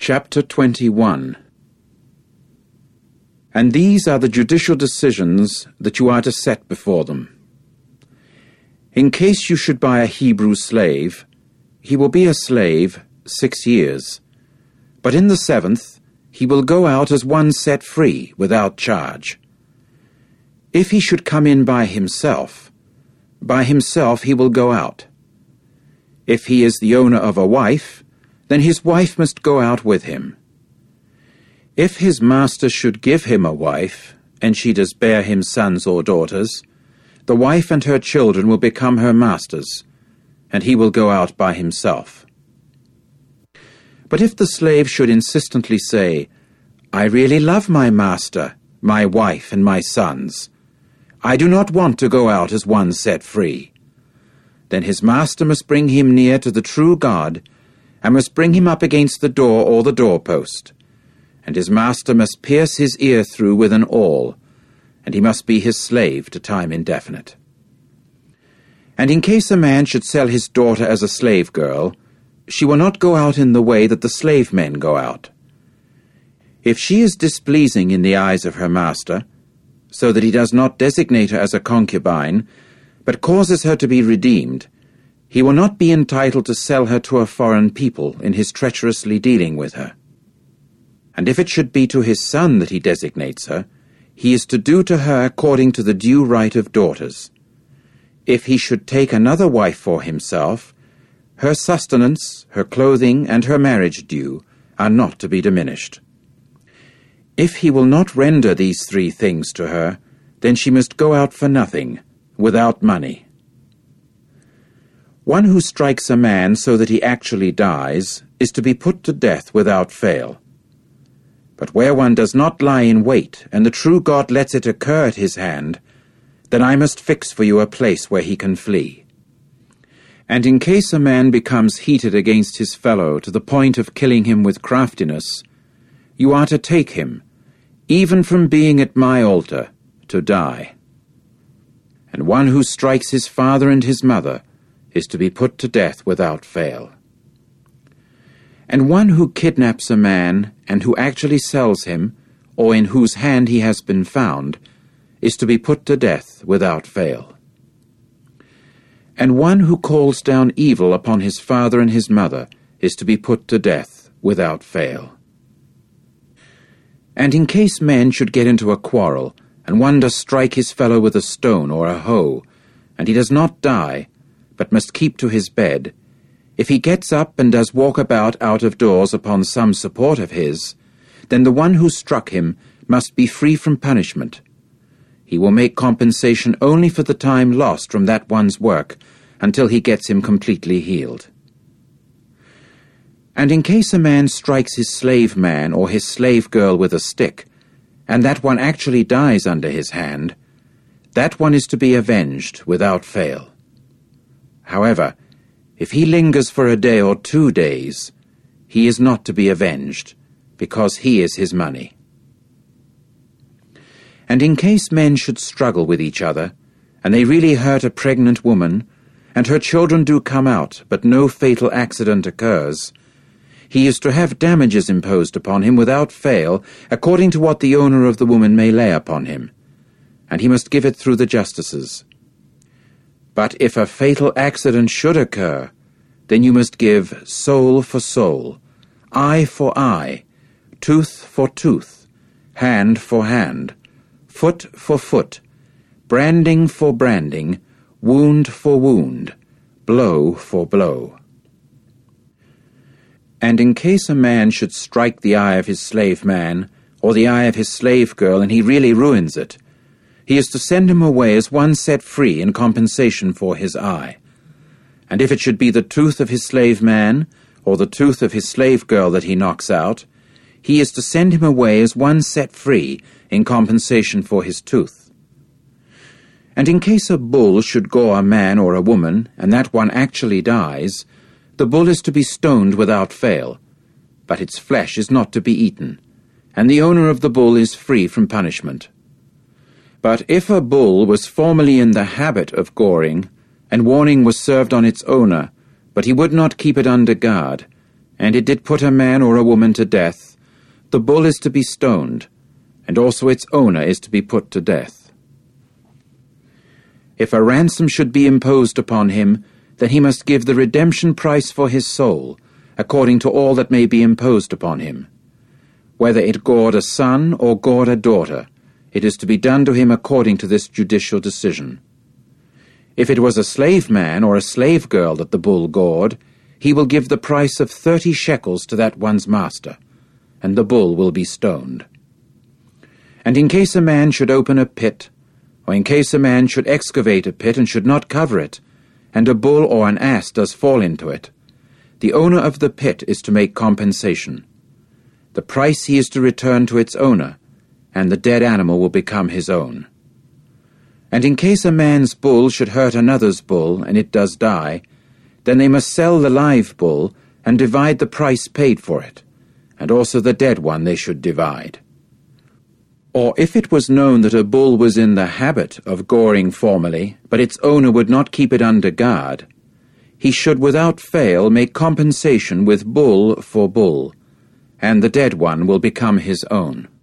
Chapter 21. And these are the judicial decisions that you are to set before them. In case you should buy a Hebrew slave, he will be a slave 6 years, but in the 7th he will go out as one set free without charge. If he should come in by himself he will go out. If he is the owner of a wife, then his wife must go out with him. If his master should give him a wife, and she does bear him sons or daughters, the wife and her children will become her master's, and he will go out by himself. But if the slave should insistently say, "I really love my master, my wife, and my sons. I do not want to go out as one set free," then his master must bring him near to the true God, and must bring him up against the door or the doorpost, and his master must pierce his ear through with an awl, and he must be his slave to time indefinite. And in case a man should sell his daughter as a slave girl, she will not go out in the way that the slave men go out. If she is displeasing in the eyes of her master, so that he does not designate her as a concubine, but causes her to be redeemed, he will not be entitled to sell her to a foreign people in his treacherously dealing with her. And if it should be to his son that he designates her, he is to do to her according to the due right of daughters. If he should take another wife for himself, her sustenance, her clothing, and her marriage due are not to be diminished. If he will not render these 3 things to her, then she must go out for nothing, without money. One who strikes a man so that he actually dies is to be put to death without fail. But where one does not lie in wait, and the true God lets it occur at his hand, then I must fix for you a place where he can flee. And in case a man becomes heated against his fellow to the point of killing him with craftiness, you are to take him, even from being at my altar, to die. And one who strikes his father and his mother is to be put to death without fail. And one who kidnaps a man, and who actually sells him, or in whose hand he has been found, is to be put to death without fail. And one who calls down evil upon his father and his mother is to be put to death without fail. And in case men should get into a quarrel, and one does strike his fellow with a stone or a hoe, and he does not die, but must keep to his bed, if he gets up and does walk about out of doors upon some support of his, then the one who struck him must be free from punishment. He will make compensation only for the time lost from that one's work, until he gets him completely healed. And in case a man strikes his slave man or his slave girl with a stick, and that one actually dies under his hand, that one is to be avenged without fail. However, if he lingers for a day or 2 days, he is not to be avenged, because he is his money. And in case men should struggle with each other, and they really hurt a pregnant woman, and her children do come out, but no fatal accident occurs, he is to have damages imposed upon him without fail, according to what the owner of the woman may lay upon him, and he must give it through the justices. But if a fatal accident should occur, then you must give soul for soul, eye for eye, tooth for tooth, hand for hand, foot for foot, branding for branding, wound for wound, blow for blow. And in case a man should strike the eye of his slave man, or the eye of his slave girl, and he really ruins it, he is to send him away as one set free in compensation for his eye. And if it should be the tooth of his slave man, or the tooth of his slave girl that he knocks out, he is to send him away as one set free in compensation for his tooth. And in case a bull should gore a man or a woman, and that one actually dies, the bull is to be stoned without fail, but its flesh is not to be eaten, and the owner of the bull is free from punishment. But if a bull was formerly in the habit of goring, and warning was served on its owner, but he would not keep it under guard, and it did put a man or a woman to death, the bull is to be stoned, and also its owner is to be put to death. If a ransom should be imposed upon him, then he must give the redemption price for his soul, according to all that may be imposed upon him. Whether it gored a son or gored a daughter, it is to be done to him according to this judicial decision. If it was a slave man or a slave girl that the bull gored, he will give the price of 30 shekels to that one's master, and the bull will be stoned. And in case a man should open a pit, or in case a man should excavate a pit and should not cover it, and a bull or an ass does fall into it, the owner of the pit is to make compensation. The price he is to return to its owner, and the dead animal will become his own. And in case a man's bull should hurt another's bull, and it does die, then they must sell the live bull and divide the price paid for it, and also the dead one they should divide. Or if it was known that a bull was in the habit of goring formerly, but its owner would not keep it under guard, he should without fail make compensation with bull for bull, and the dead one will become his own.